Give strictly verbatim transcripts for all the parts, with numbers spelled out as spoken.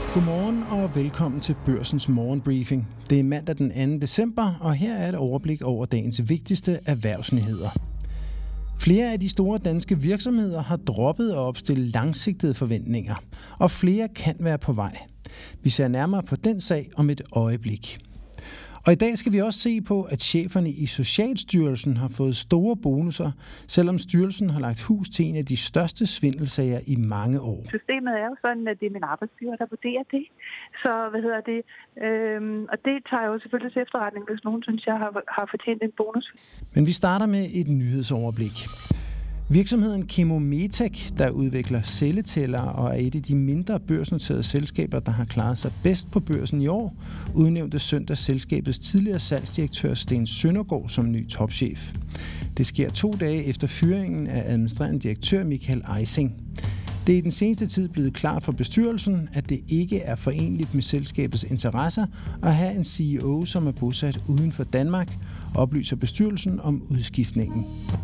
Godmorgen og velkommen til Børsens morgenbriefing. Det er mandag den anden december, og her er et overblik over dagens vigtigste erhvervsnyheder. Flere af de store danske virksomheder har droppet at opstille langsigtede forventninger, og flere kan være på vej. Vi ser nærmere på den sag om et øjeblik. Og i dag skal vi også se på, at cheferne i Socialstyrelsen har fået store bonusser, selvom styrelsen har lagt hus til en af de største svindelsager i mange år. Systemet er jo sådan, at det er min arbejdsgiver, der vurderer det. Så hvad hedder det? Øhm, og det tager jeg jo selvfølgelig til efterretning, hvis nogen synes, jeg har, har fortjent en bonus. Men vi starter med et nyhedsoverblik. Virksomheden Chemometec, der udvikler celletællere og er et af de mindre børsnoterede selskaber, der har klaret sig bedst på børsen i år, udnævnte søndag selskabets tidligere salgsdirektør Sten Søndergaard som ny topchef. Det sker to dage efter fyringen af administrerende direktør Michael Eising. Det er i den seneste tid blevet klart for bestyrelsen, at det ikke er forenligt med selskabets interesser at have en C E O, som er bosat uden for Danmark, oplyser bestyrelsen om udskiftningen.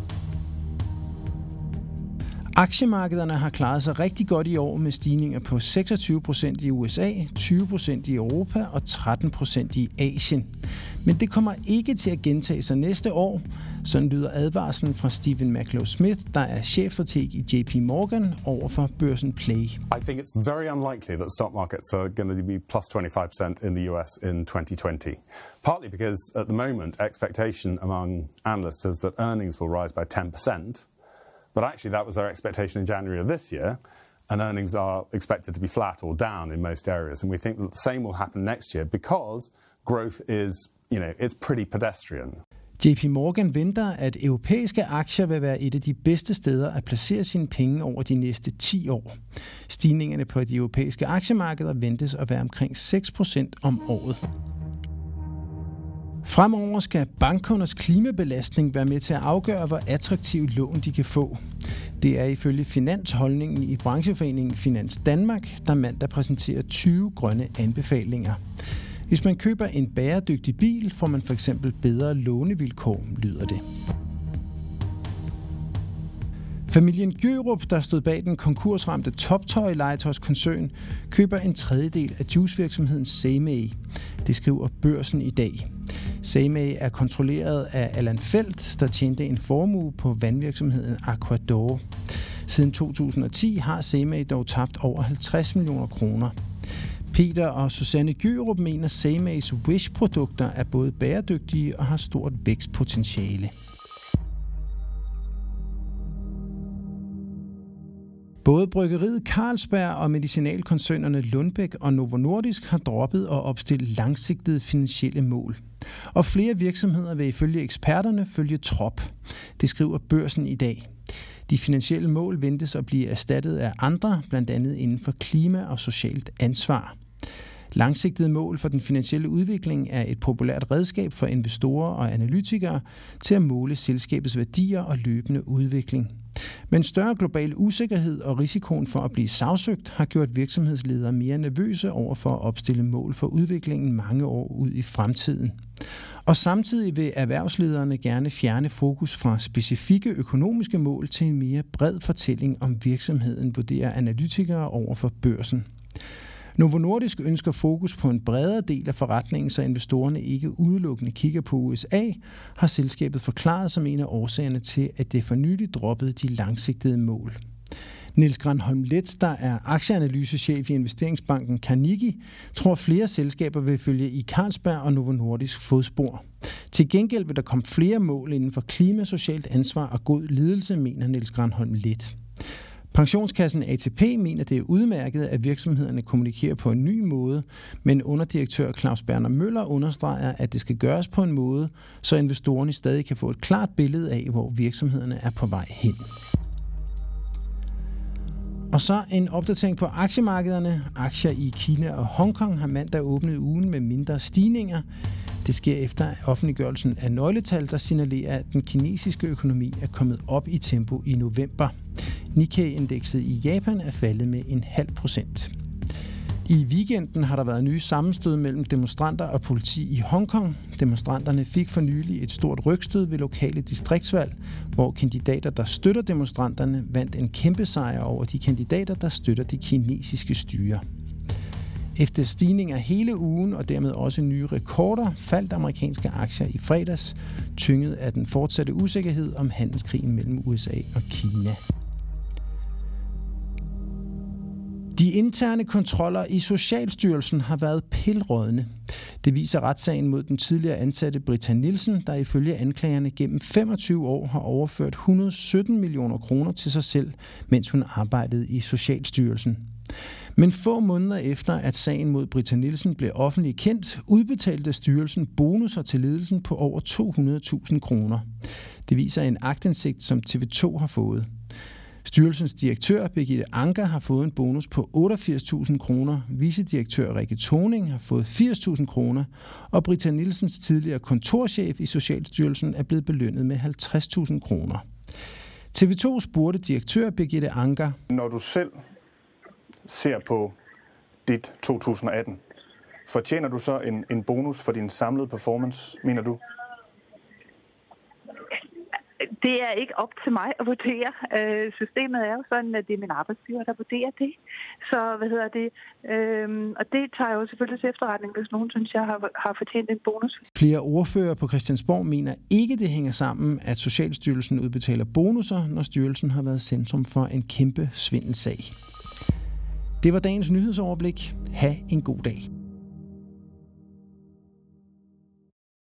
Aktiemarkederne har klaret sig rigtig godt i år med stigninger på seksogtyve procent i U S A, tyve procent i Europa og tretten procent i Asien. Men det kommer ikke til at gentage sig næste år. Sådan lyder advarslen fra Stephen McLeod-Smith, der er chefstrateg i J P Morgan over for børsen Play. I think it's very unlikely that stock markets are going to be plus twenty-five percent in the U S in twenty twenty. Partly because at the moment expectation among analysts is that earnings will rise by ten percent. But actually, that was their expectation in January of this year, and earnings are expected to be flat or down in most areas. And we think that the same will happen next year because growth is, you know, it's pretty pedestrian. J P Morgan venter, at europæiske aktier vil være et af de bedste steder at placere sine penge over de næste ti år. Stigningerne på de europæiske aktiemarkeder ventes at være omkring seks procent om året. Fremover skal bankkunders klimabelastning være med til at afgøre, hvor attraktive lån de kan få. Det er ifølge finansholdningen i brancheforeningen Finans Danmark, der mandag præsenterer tyve grønne anbefalinger. Hvis man køber en bæredygtig bil, får man for eksempel bedre lånevilkår, lyder det. Familien Gjørup, der stod bag den konkursramte Toptøj-legetøjskoncern, køber en tredjedel af juicevirksomheden Semag. Det skriver Børsen i dag. Semag er kontrolleret af Allan Feldt, der tjente en formue på vandvirksomheden Aquador. Siden to tusind og ti har Semag dog tabt over halvtreds millioner kroner. Peter og Susanne Gjørup mener, Semags Wish-produkter er både bæredygtige og har stort vækstpotentiale. Både bryggeriet Carlsberg og medicinalkoncernerne Lundbeck og Novo Nordisk har droppet at opstille langsigtede finansielle mål. Og flere virksomheder vil ifølge eksperterne følge trop. Det skriver Børsen i dag. De finansielle mål ventes at blive erstattet af andre, blandt andet inden for klima og socialt ansvar. Langsigtede mål for den finansielle udvikling er et populært redskab for investorer og analytikere til at måle selskabets værdier og løbende udvikling. Men større global usikkerhed og risikoen for at blive sagsøgt har gjort virksomhedsledere mere nervøse over for at opstille mål for udviklingen mange år ud i fremtiden. Og samtidig vil erhvervslederne gerne fjerne fokus fra specifikke økonomiske mål til en mere bred fortælling om virksomheden, vurderer analytikere over for Børsen. Novo Nordisk ønsker fokus på en bredere del af forretningen, så investorerne ikke udelukkende kigger på U S A, har selskabet forklaret som en af årsagerne til, at det for nylig droppede de langsigtede mål. Niels Granholm Leth, der er aktieanalysechef i investeringsbanken Carnegie, tror flere selskaber vil følge i Carlsberg og Novo Nordisk fodspor. Til gengæld vil der komme flere mål inden for klima, socialt ansvar og god ledelse, mener Niels Granholm Leth. Pensionskassen A T P mener, det er udmærket, at virksomhederne kommunikerer på en ny måde, men underdirektør Claus Berner Møller understreger, at det skal gøres på en måde, så investorerne stadig kan få et klart billede af, hvor virksomhederne er på vej hen. Og så en opdatering på aktiemarkederne. Aktier i Kina og Hongkong har mandag åbnet ugen med mindre stigninger. Det sker efter offentliggørelsen af nøgletal, der signalerer, at den kinesiske økonomi er kommet op i tempo i november. Nikkei-indekset i Japan er faldet med en halv procent. I weekenden har der været nye sammenstød mellem demonstranter og politi i Hongkong. Demonstranterne fik for nylig et stort rygstød ved lokale distriktsvalg, hvor kandidater, der støtter demonstranterne, vandt en kæmpe sejr over de kandidater, der støtter det kinesiske styre. Efter stigninger hele ugen og dermed også nye rekorder, faldt amerikanske aktier i fredags, tynget af den fortsatte usikkerhed om handelskrigen mellem U S A og Kina. De interne kontroller i Socialstyrelsen har været pilrådne. Det viser retssagen mod den tidligere ansatte Britta Nielsen, der ifølge anklagerne gennem femogtyve år har overført et hundrede og sytten millioner kroner til sig selv, mens hun arbejdede i Socialstyrelsen. Men få måneder efter, at sagen mod Britta Nielsen blev offentligt kendt, udbetalte styrelsen bonusser til ledelsen på over to hundrede tusind kroner. Det viser en aktindsigt, som T V to har fået. Styrelsens direktør, Birgitte Anker, har fået en bonus på otteogfirs tusind kroner, vicedirektør Rikke Toning har fået firs tusind kroner, og Britta Nielsens tidligere kontorchef i Socialstyrelsen er blevet belønnet med halvtreds tusind kroner. T V to spurgte direktør Birgitte Anker: Når du selv ser på dit to tusind og atten, fortjener du så en, en bonus for din samlede performance, mener du? Det er ikke op til mig at vurdere. Systemet er jo sådan, at det er min arbejdsgiver, der vurderer det. Så hvad hedder det? Øhm, og det tager jeg jo selvfølgelig til efterretning, hvis nogen synes, jeg har, har fortjent en bonus. Flere ordførere på Christiansborg mener ikke, det hænger sammen, at Socialstyrelsen udbetaler bonusser, når styrelsen har været centrum for en kæmpe svindelsag. Det var dagens nyhedsoverblik. Ha' en god dag.